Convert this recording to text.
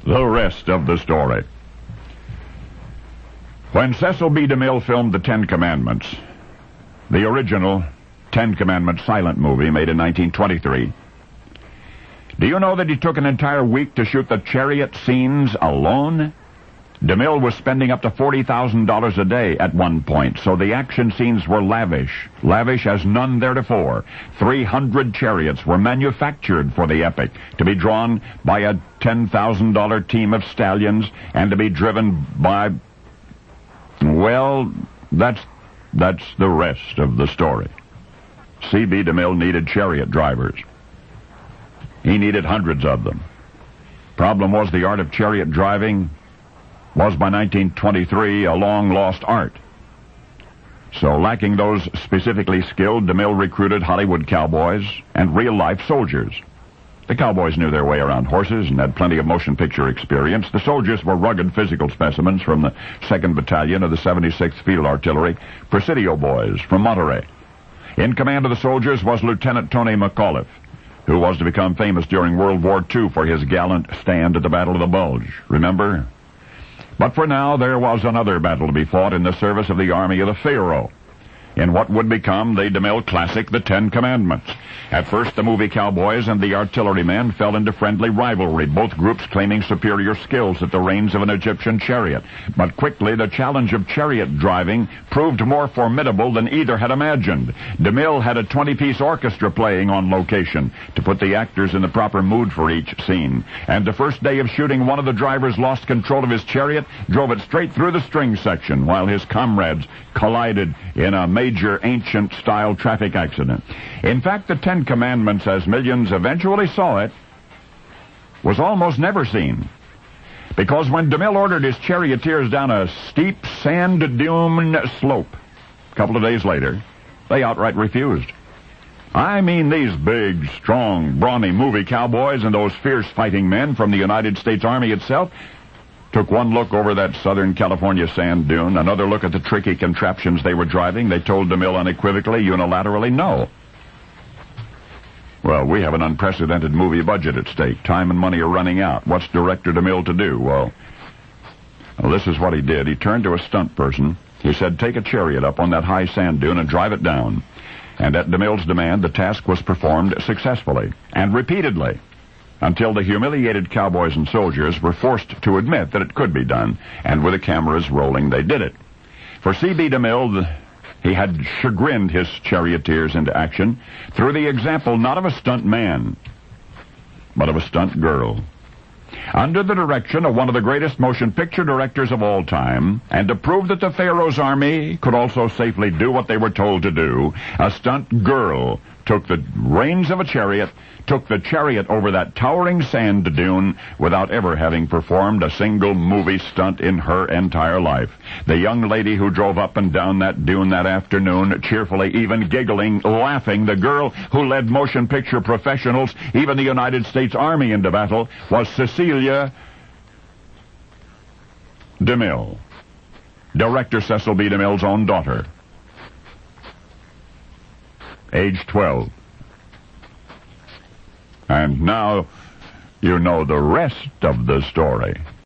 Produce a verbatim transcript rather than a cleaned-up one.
the rest of the story. When Cecil B. DeMille filmed The Ten Commandments, the original Ten Commandments silent movie made in nineteen twenty-three, do you know that he took an entire week to shoot the chariot scenes alone? DeMille was spending up to forty thousand dollars a day at one point, so the action scenes were lavish, lavish as none theretofore. three hundred chariots were manufactured for the epic, to be drawn by a ten thousand dollars team of stallions, and to be driven by... Well, that's, that's the rest of the story. C B. DeMille needed chariot drivers. He needed hundreds of them. Problem was, the art of chariot driving was by nineteen twenty-three a long-lost art. So, lacking those specifically skilled, DeMille recruited Hollywood cowboys and real-life soldiers. The cowboys knew their way around horses and had plenty of motion picture experience. The soldiers were rugged physical specimens from the second Battalion of the seventy-sixth Field Artillery, Presidio boys from Monterey. In command of the soldiers was Lieutenant Tony McAuliffe, who was to become famous during World War Two for his gallant stand at the Battle of the Bulge. Remember? But for now, there was another battle to be fought in the service of the Army of the Pharaoh, in what would become the DeMille classic, The Ten Commandments. At first, the movie cowboys and the artillerymen fell into friendly rivalry, both groups claiming superior skills at the reins of an Egyptian chariot. But quickly, the challenge of chariot driving proved more formidable than either had imagined. DeMille had a twenty-piece orchestra playing on location to put the actors in the proper mood for each scene. And the first day of shooting, one of the drivers lost control of his chariot, drove it straight through the string section, while his comrades collided in a major ancient-style traffic accident. In fact, the Ten Commandments, as millions eventually saw it, was almost never seen. Because when DeMille ordered his charioteers down a steep sand dune slope a couple of days later, they outright refused. I mean, these big, strong, brawny movie cowboys and those fierce fighting men from the United States Army itself took one look over that Southern California sand dune, another look at the tricky contraptions they were driving. They told DeMille unequivocally, unilaterally, no. Well, we have an unprecedented movie budget at stake. Time and money are running out. What's Director DeMille to do? Well, well, this is what he did. He turned to a stunt person. He said, take a chariot up on that high sand dune and drive it down. And at DeMille's demand, the task was performed successfully and repeatedly, until the humiliated cowboys and soldiers were forced to admit that it could be done, and with the cameras rolling, they did it. For C B. DeMille, he had chagrined his charioteers into action through the example not of a stunt man, but of a stunt girl. Under the direction of one of the greatest motion picture directors of all time, and to prove that the Pharaoh's army could also safely do what they were told to do, a stunt girl took the reins of a chariot, took the chariot over that towering sand dune without ever having performed a single movie stunt in her entire life. The young lady who drove up and down that dune that afternoon, cheerfully, even giggling, laughing, the girl who led motion picture professionals, even the United States Army, into battle, was Cecilia DeMille, Director Cecil B. DeMille's own daughter. Age twelve. And now you know the rest of the story.